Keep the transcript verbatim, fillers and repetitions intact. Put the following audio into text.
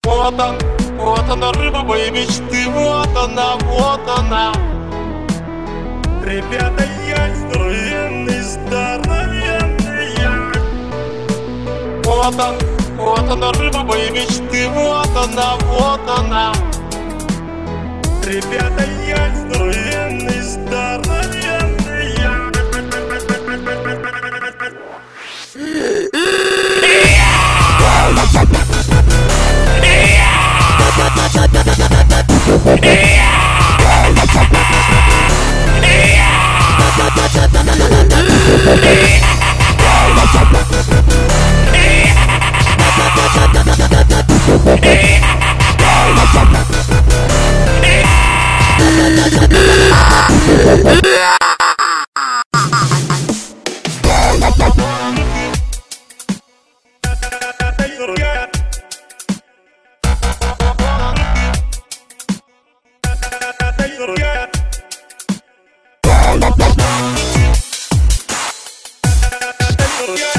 Вот он, вот она, рыба моей мечты, вот она, вот она. Ребята, я здоровенный, здоровенный я. Вот он, вот она, рыба моей мечты, вот она, вот она. Ребята, я здоровенный, здоровенный я. Yeah.